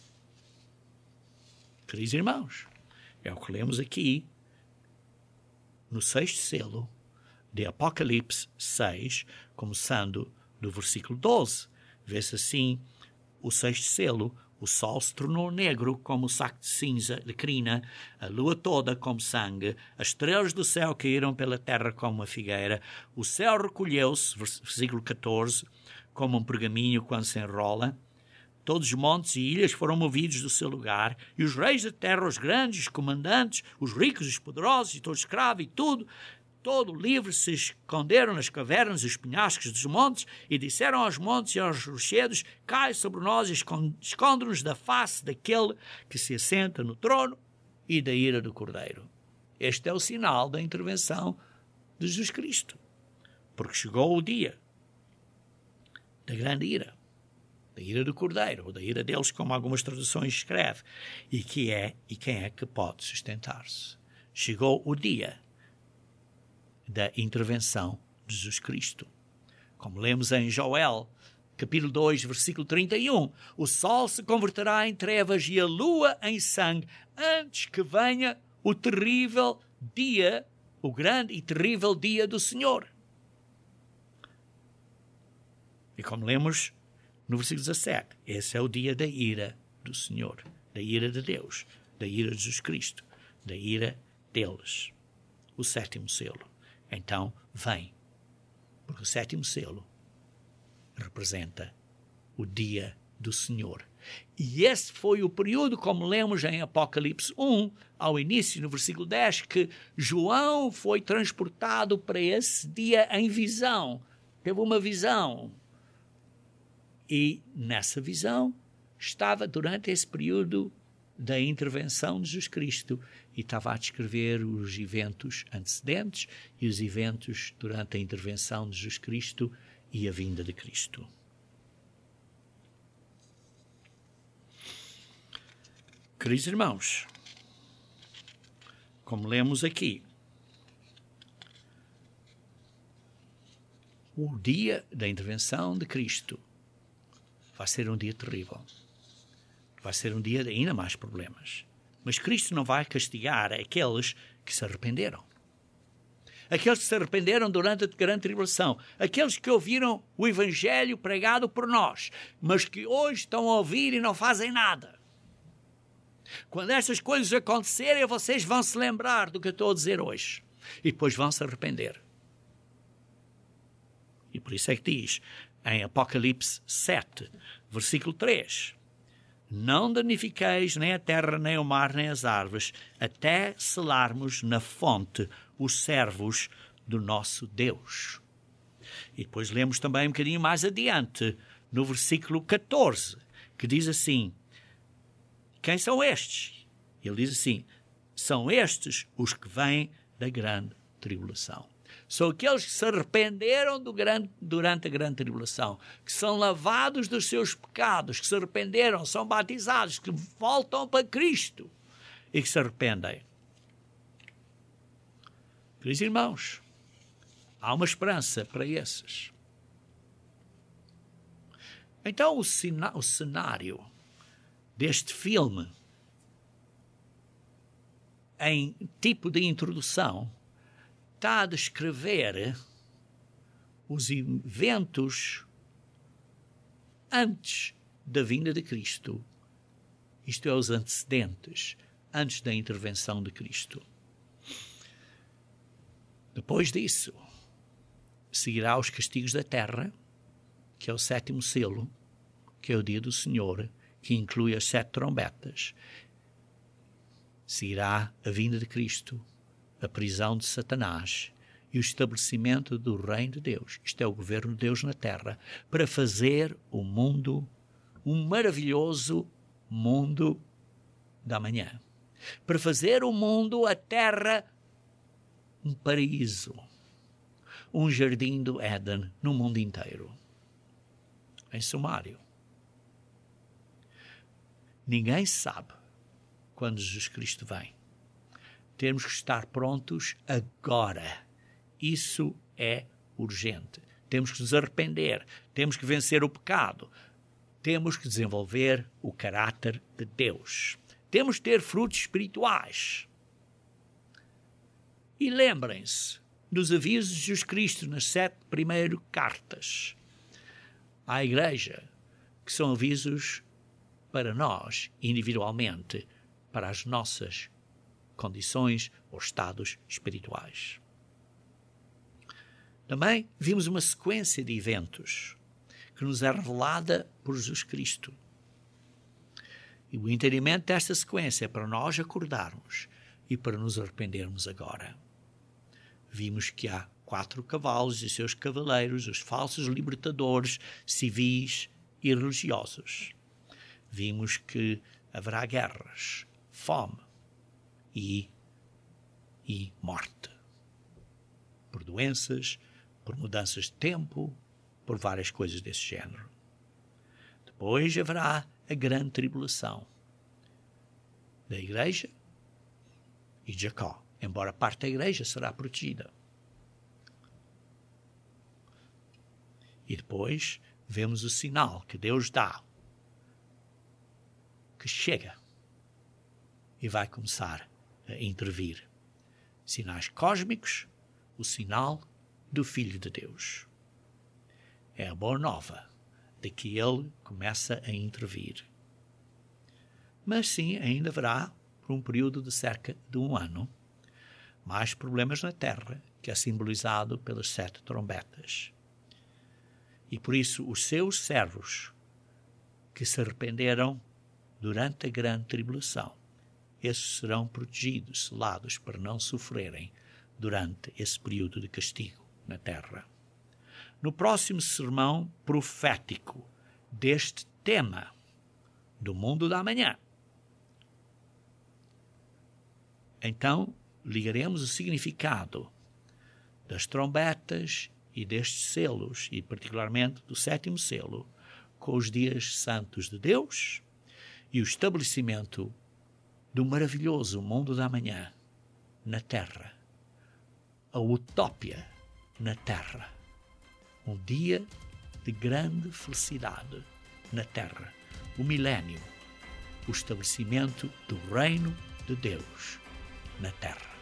S1: Queridos irmãos, é o que lemos aqui no sexto selo de Apocalipse seis, começando do versículo doze. Vê-se assim o sexto selo: o sol se tornou negro como o saco de cinza de crina, a lua toda como sangue, as estrelas do céu caíram pela terra como uma figueira, o céu recolheu-se, versículo catorze, como um pergaminho quando se enrola, todos os montes e ilhas foram movidos do seu lugar, e os reis da terra, os grandes, os comandantes, os ricos, os poderosos, e todo escravo e tudo, todo livre, se esconderam nas cavernas e os penhascos dos montes e disseram aos montes e aos rochedos: cai sobre nós e esconde-nos da face daquele que se assenta no trono e da ira do Cordeiro. Este é o sinal da intervenção de Jesus Cristo, porque chegou o dia da grande ira, da ira do Cordeiro, ou da ira deles, como algumas traduções escrevem, e que é e quem é que pode sustentar-se. Chegou o dia da intervenção de Jesus Cristo. Como lemos em Joel, capítulo dois, versículo trinta e um, o sol se converterá em trevas e a lua em sangue, antes que venha o terrível dia, o grande e terrível dia do Senhor. E como lemos no versículo dezassete, esse é o dia da ira do Senhor, da ira de Deus, da ira de Jesus Cristo, da ira deles. O sétimo selo. Então, vem. Porque o sétimo selo representa o dia do Senhor. E esse foi o período, como lemos em Apocalipse um, ao início, no versículo dez, que João foi transportado para esse dia em visão. Teve uma visão. E nessa visão estava durante esse período da intervenção de Jesus Cristo e estava a descrever os eventos antecedentes e os eventos durante a intervenção de Jesus Cristo e a vinda de Cristo. Queridos irmãos, como lemos aqui, o dia da intervenção de Cristo vai ser um dia terrível. Vai ser um dia de ainda mais problemas. Mas Cristo não vai castigar aqueles que se arrependeram. Aqueles que se arrependeram durante a grande tribulação. Aqueles que ouviram o Evangelho pregado por nós, mas que hoje estão a ouvir e não fazem nada. Quando estas coisas acontecerem, vocês vão se lembrar do que eu estou a dizer hoje. E depois vão se arrepender. E por isso é que diz, em Apocalipse sete, versículo três, não danifiqueis nem a terra, nem o mar, nem as árvores, até selarmos na fonte os servos do nosso Deus. E depois lemos também um bocadinho mais adiante, no versículo catorze, que diz assim, quem são estes? Ele diz assim, são estes os que vêm da grande tribulação. São aqueles que se arrependeram do grande, durante a grande tribulação, que são lavados dos seus pecados, que se arrependeram, são batizados, que voltam para Cristo e que se arrependem. Queridos irmãos, há uma esperança para esses. Então o, cena, o cenário deste filme, em tipo de introdução, está a descrever os eventos antes da vinda de Cristo. Isto é, os antecedentes, antes da intervenção de Cristo. Depois disso, seguirá os castigos da terra, que é o sétimo selo, que é o dia do Senhor, que inclui as sete trombetas. Seguirá a vinda de Cristo, a prisão de Satanás e o estabelecimento do reino de Deus. Isto é o governo de Deus na terra, para fazer o mundo um maravilhoso mundo da manhã. Para fazer o mundo, a terra, um paraíso, um jardim do Éden no mundo inteiro. Em sumário, ninguém sabe quando Jesus Cristo vem. Temos que estar prontos agora. Isso é urgente. Temos que nos arrepender. Temos que vencer o pecado. Temos que desenvolver o caráter de Deus. Temos que ter frutos espirituais. E lembrem-se dos avisos de Jesus Cristo nas sete primeiras cartas à igreja, que são avisos para nós, individualmente, para as nossas condições ou estados espirituais. Também vimos uma sequência de eventos que nos é revelada por Jesus Cristo. E o entendimento desta sequência é para nós acordarmos e para nos arrependermos agora. Vimos que há quatro cavalos e seus cavaleiros, os falsos libertadores civis e religiosos. Vimos que haverá guerras, fome e, e morte. Por doenças, por mudanças de tempo, por várias coisas desse género. Depois haverá a grande tribulação da igreja e de Jacó, embora parte da igreja será protegida. E depois vemos o sinal que Deus dá, que chega e vai começar a intervir. Sinais cósmicos, o sinal do Filho de Deus. É a boa nova de que ele começa a intervir. Mas sim, ainda haverá por um período de cerca de um ano. Mais problemas na terra, que é simbolizado pelas sete trombetas. E por isso os seus servos, que se arrependeram durante a grande tribulação, esses serão protegidos, selados, para não sofrerem durante esse período de castigo na terra. No próximo sermão profético deste tema do mundo da manhã, então ligaremos o significado das trombetas e destes selos, e particularmente do sétimo selo, com os dias santos de Deus e o estabelecimento do maravilhoso mundo da manhã na terra, a utópia na terra, um dia de grande felicidade na terra, o milénio, o estabelecimento do reino de Deus na terra.